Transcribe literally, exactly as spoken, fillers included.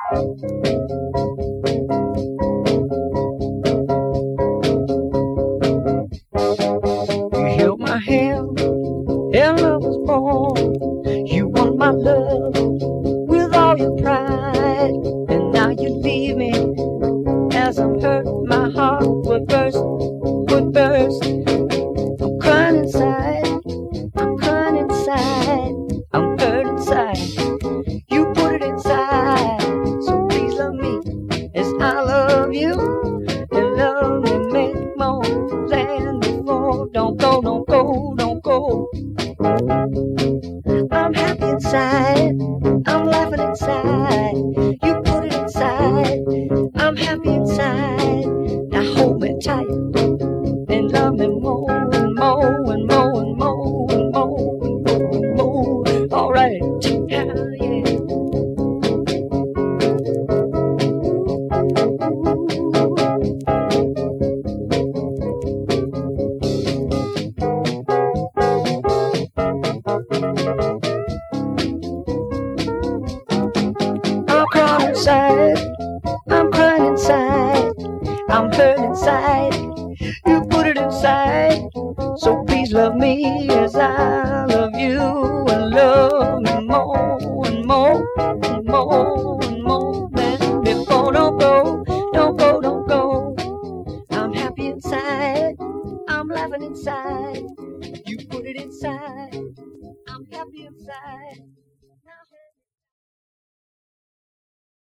You held my hand and love was born. You won my love with all your pride, and now you leave me as I'm hurt. My heart would burst, would burst. I'm crying inside, I'm crying inside, I'm hurt inside. You put it inside, so please love me as I love you, and love me make more than before. Don't go, don't go, don't go. I'm happy inside, I'm laughing inside. You put it inside, I'm happy inside. Now hold me tight and love me more and more and more and more and more and more and more. All right, yeah, yeah. I'm crying inside, I'm crying inside, I'm hurt inside. You put it inside, so please love me as I love you, and love me more and more and more and more than before. Don't go, don't go, don't go. I'm happy inside, I'm laughing inside. You put it inside, I'm happy inside.